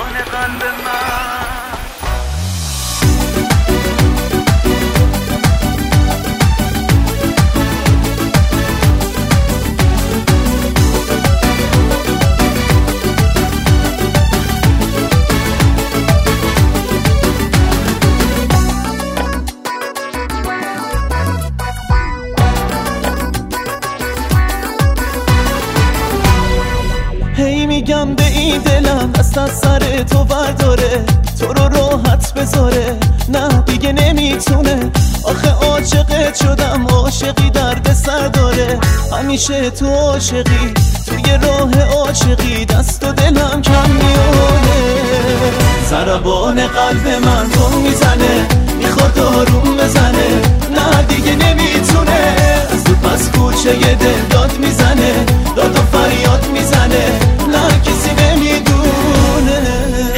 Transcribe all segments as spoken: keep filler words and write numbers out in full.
زربان قلب من. هی میگم به این دلم دست از سر تو برداره، تو رو راحت بذاره، نه دیگه نمیتونه. آخه عاشقت شدم، عاشقی درد سر داره. همیشه تو عاشقی، توی راه عاشقی دست و دلم کم میونه. ضربان قلب من تو میزنه، میخواد آروم بزنه، نه دیگه نمیتونه. از تو پس کوچه یه دل داد میزنه، داد و فریاد میزنه، نه کسی نمیدونه.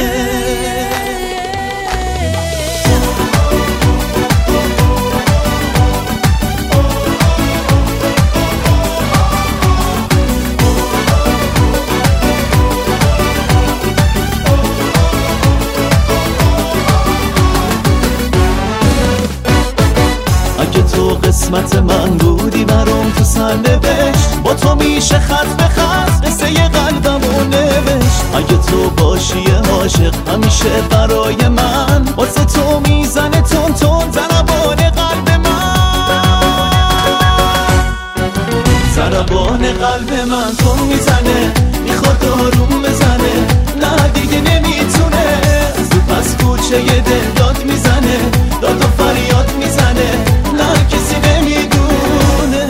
اگه تو قسمت من بودی برام تو سرنوشت، با تو میشه خط به خط قصه قلبمو نوشت. اگه تو باشی عاشق همیشه برای من، واسه تو میزنه تون تون ضربان قلب من. ضربان قلب من تو میزنه، میخواد آروم بزنه، نه دیگه نمیتونه. از تو پس کوچه یه دل داد میزنه، داد و فریاد میزنه، نه کسی نمیدونه.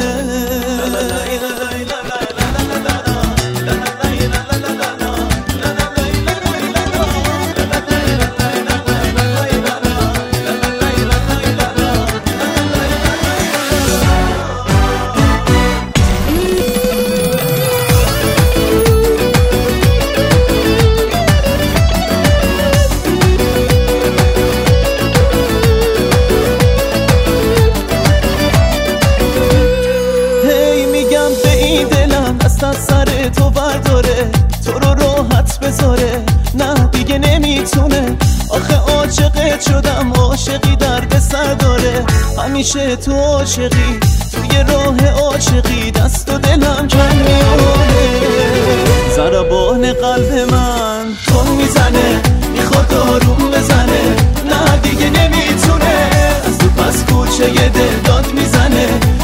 دست از سر تو برداره، تو رو راحت بذاره، نه دیگه نمیتونه. آخه عاشقت شدم، عاشقی درد سر داره. همیشه تو عاشقی، توی راه عاشقی دست و دلم کم میونه. ضربان قلب من تو میزنه، میخواد آروم بزنه، نه دیگه نمیتونه. از تو پس کوچه یه دل داد میزنه،